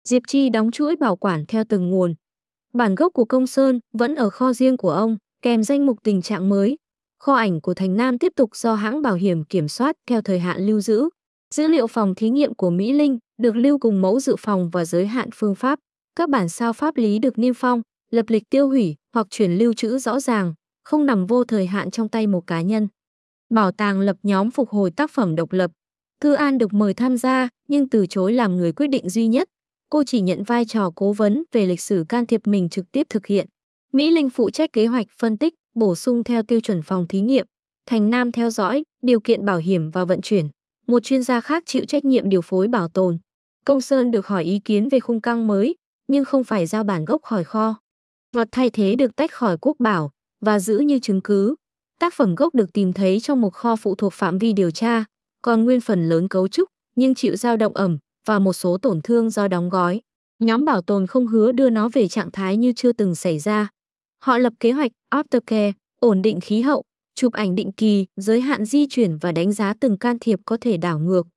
Diệp Chi đóng chuỗi bảo quản theo từng nguồn. Bản gốc của Công Sơn vẫn ở kho riêng của ông, kèm danh mục tình trạng mới. Kho ảnh của Thành Nam tiếp tục do hãng bảo hiểm kiểm soát theo thời hạn lưu giữ. Dữ liệu phòng thí nghiệm của Mỹ Linh được lưu cùng mẫu dự phòng và giới hạn phương pháp. Các bản sao pháp lý được niêm phong, lập lịch tiêu hủy hoặc chuyển lưu trữ rõ ràng, không nằm vô thời hạn trong tay một cá nhân. Bảo tàng lập nhóm phục hồi tác phẩm độc lập. Thư An được mời tham gia nhưng từ chối làm người quyết định duy nhất. Cô chỉ nhận vai trò cố vấn về lịch sử, can thiệp mình trực tiếp thực hiện. Mỹ Linh phụ trách kế hoạch phân tích, bổ sung theo tiêu chuẩn phòng thí nghiệm. Thành Nam theo dõi, điều kiện bảo hiểm và vận chuyển. Một chuyên gia khác chịu trách nhiệm điều phối bảo tồn. Công Sơn được hỏi ý kiến về khung căng mới, nhưng không phải giao bản gốc khỏi kho. Vật thay thế được tách khỏi quốc bảo và giữ như chứng cứ. Tác phẩm gốc được tìm thấy trong một kho phụ thuộc phạm vi điều tra, còn nguyên phần lớn cấu trúc nhưng chịu dao động ẩm và một số tổn thương do đóng gói. Nhóm bảo tồn không hứa đưa nó về trạng thái như chưa từng xảy ra. Họ lập kế hoạch aftercare, ổn định khí hậu, chụp ảnh định kỳ, giới hạn di chuyển và đánh giá từng can thiệp có thể đảo ngược.